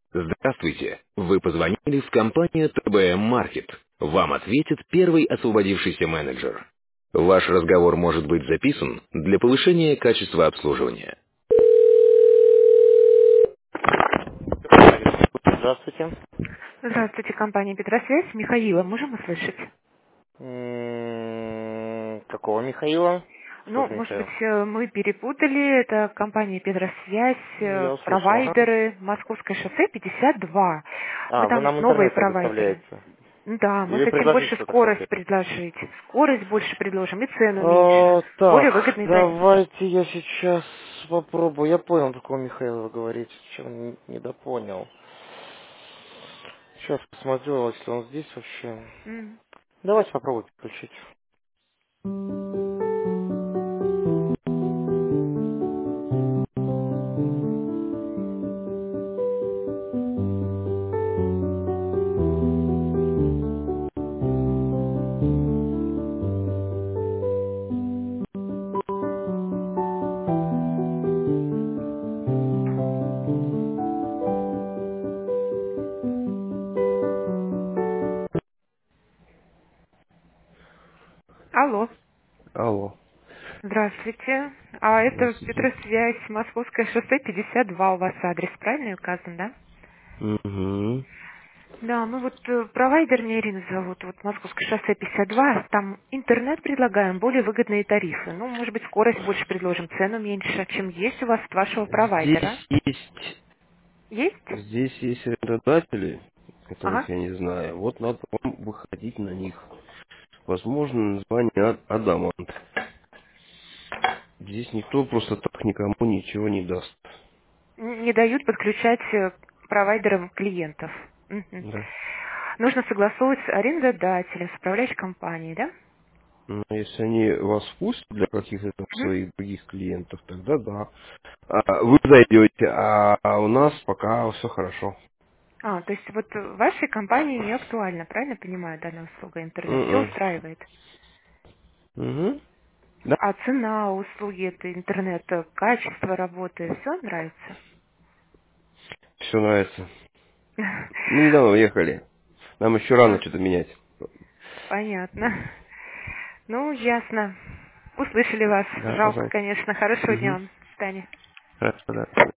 Здравствуйте. Вы позвонили в компанию ТБМ Маркет. Вам ответит первый освободившийся менеджер. Ваш разговор может быть записан для повышения качества обслуживания. Здравствуйте. Здравствуйте, компания Петросвязь. Михаила, можем услышать? Какого Михаила? Что Ну, за может быть, Михаил? мы перепутали. Это компания Петросвязь, Я услышал, ага. провайдеры, Московское шоссе 52. Мы Вы там нам новые интернет провайдеры. предоставляете? Да, мы Или хотим предложить больше что-то скорость хотите? предложить. Скорость больше предложим и цену меньше. Более Так, выгодный тариф. давайте я сейчас попробую. Я понял, какого Михаила вы говорите, чем недопонял. Сейчас посмотрю, если он здесь вообще. М. Давайте попробуйте включить. Алло. Алло. Здравствуйте. А это Здравствуйте. Петросвязь, Московское шоссе 52 у вас адрес, правильно указан, да? Угу. Да, ну вот провайдер мне Ирина зовут, вот Московское шоссе 52, там интернет предлагаем, более выгодные тарифы. Ну, может быть, скорость больше предложим, цену меньше, чем есть у вас от вашего провайдера. Здесь есть, Есть? здесь есть арендодатели, которых Ага. я не знаю. Вот надо вам выходить на них. Возможно, название Адамант. Здесь никто просто так никому ничего не даст. Не дают подключать провайдерам клиентов. Мгм. Да. Нужно согласовывать с арендодателем, с управляющей компанией, да? Но если они вас впустят для каких-то там Мгм. своих других клиентов, тогда да. Вы зайдете, а у нас пока все хорошо. А, то есть вот в вашей компании не актуально, правильно понимаю, данная услуга интернет? Все Мгм. устраивает. Угу. Да, А цена услуги это интернета, качество работы, все нравится? все нравится. Мы недавно уехали. Нам еще рано А, что-то менять. понятно. Ну, ясно. Услышали вас. Да, Жалко, пожалуйста. конечно. Хорошего дня Угу. вам. До свидания. Хорошо, да.